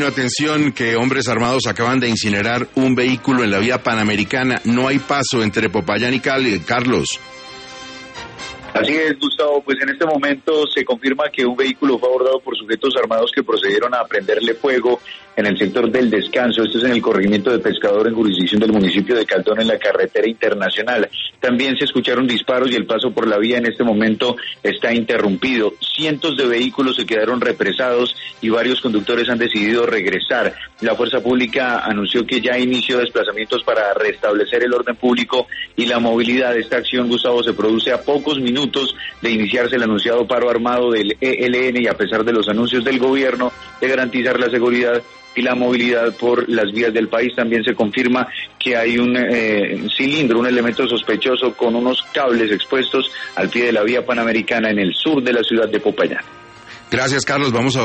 Camino, atención, que hombres armados acaban de incinerar un vehículo en la vía Panamericana. No hay paso entre Popayán y Cali, Carlos. Así es, Gustavo, pues en este momento se confirma que un vehículo fue abordado por sujetos armados que procedieron a prenderle fuego en el sector del Descanso. Esto es en el corregimiento de Pescador, en jurisdicción del municipio de Caldón, en la carretera internacional. También se escucharon disparos y el paso por la vía en este momento está interrumpido. Cientos de vehículos se quedaron represados y varios conductores han decidido regresar. La Fuerza Pública anunció que ya inició desplazamientos para restablecer el orden público y la movilidad. Esta acción, Gustavo, se produce a pocos minutos de iniciarse el anunciado paro armado del ELN y a pesar de los anuncios del gobierno de garantizar la seguridad y la movilidad por las vías del país. También se confirma que hay un cilindro, un elemento sospechoso con unos cables expuestos al pie de la vía Panamericana en el sur de la ciudad de Popayán. Gracias, Carlos. Vamos a